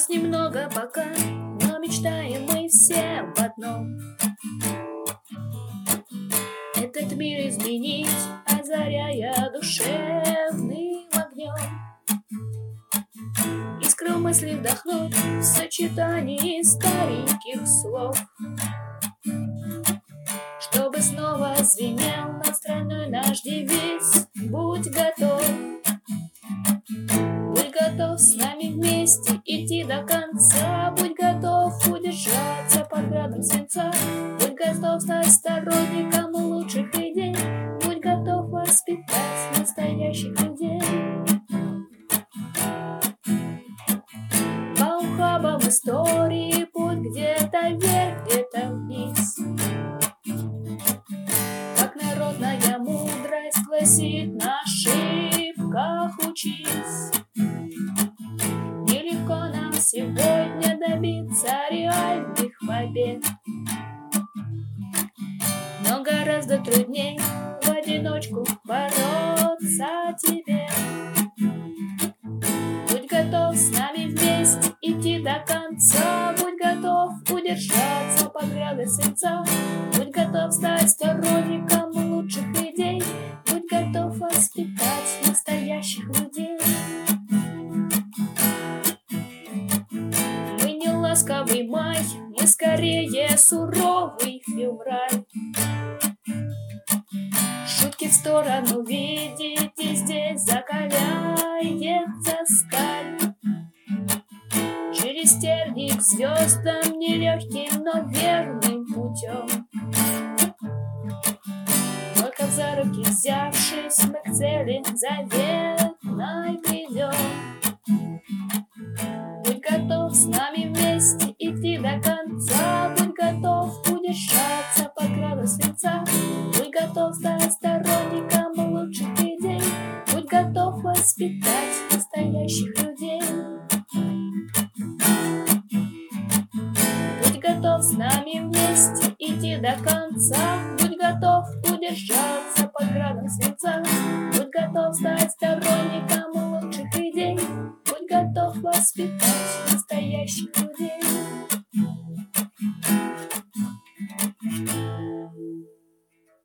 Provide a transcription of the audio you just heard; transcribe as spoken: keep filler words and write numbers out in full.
Нас немного пока, но мечтаем мы все об одном. Этот мир изменить, озаряя душевным огнем. Искру мысли вдохнуть в сочетании стареньких слов, чтобы снова звенел над страной наш девиз: будь готов. Будь готов с нами вместе идти до конца. Будь готов удержаться под градом свинца. Будь готов стать сторонником лучших идей. Будь готов воспитать настоящих людей. По ухабам истории путь где-то вверх, где-то вниз. Как народная мудрость гласит, на ошибках учись. Нелегко нам сегодня добиться реальных побед, но гораздо трудней в одиночку бороться тебе. Будь готов с нами вместе идти до конца. Будь готов удержаться под градом свинца. Будь готов стать сторонником лучших идей. Будь готов воспитать настоящих людей. Мы не ласковый май, мы скорее суровый февраль. Шутки в сторону, видите, здесь закаляется сталь. Через терник к звездам нелегким, но верным путем. Только за руки взявшись, мы к цели заветной придем. Будь готов с нами вместе идти до конца. Будь готов удержаться под градом свинца. Будь готов стать сторонником лучших идей. Будь готов воспитать настоящих людей. Будь готов с нами вместе идти до конца. Будь готов удержаться под градом свинца. Будь готов стать